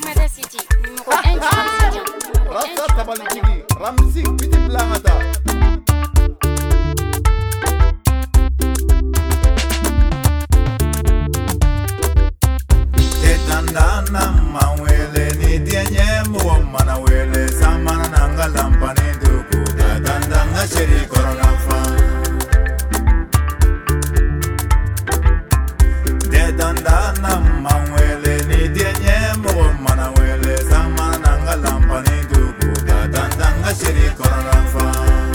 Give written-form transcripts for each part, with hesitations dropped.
Ramada City, numéro 1 du quotidien. Rasta Tabalikigi, Ramzi, Piti Blangata. Tetandana mawele ni tienye muomana wele samana nanga lampani duku tatandanga sheri koronafa. Tetandana mawele ni tienye muomana wele samana nanga lampani duku tatandanga sheri koronafa.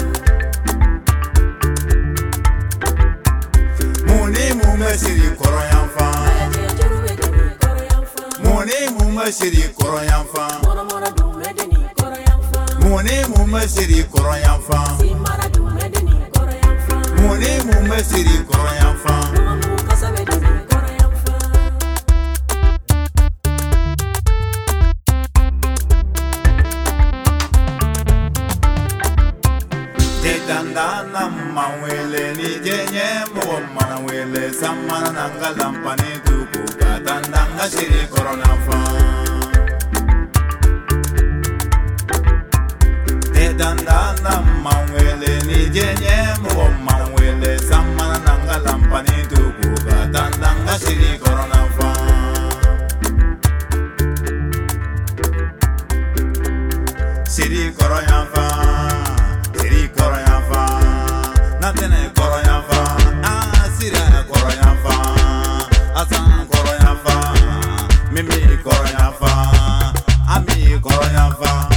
Muni mume sheri koronafa. Moni muma shiri koro yanfa. Moni muma shiri koro yanfa. Moni muma shiri koro yanfa. Tetandana mawele ni jenye muomana wele samana nanga lampani duku katandanga shiri koronafa. Tetandana mawele ni jenye muomana wele samana nanga lampani duku katandanga shiri koronafa. Shiri koronafa. Shiri koronafa. Natene koronafa. Sira koronafa. Asan koronafa. Mimi koronafa. Ami koronafa.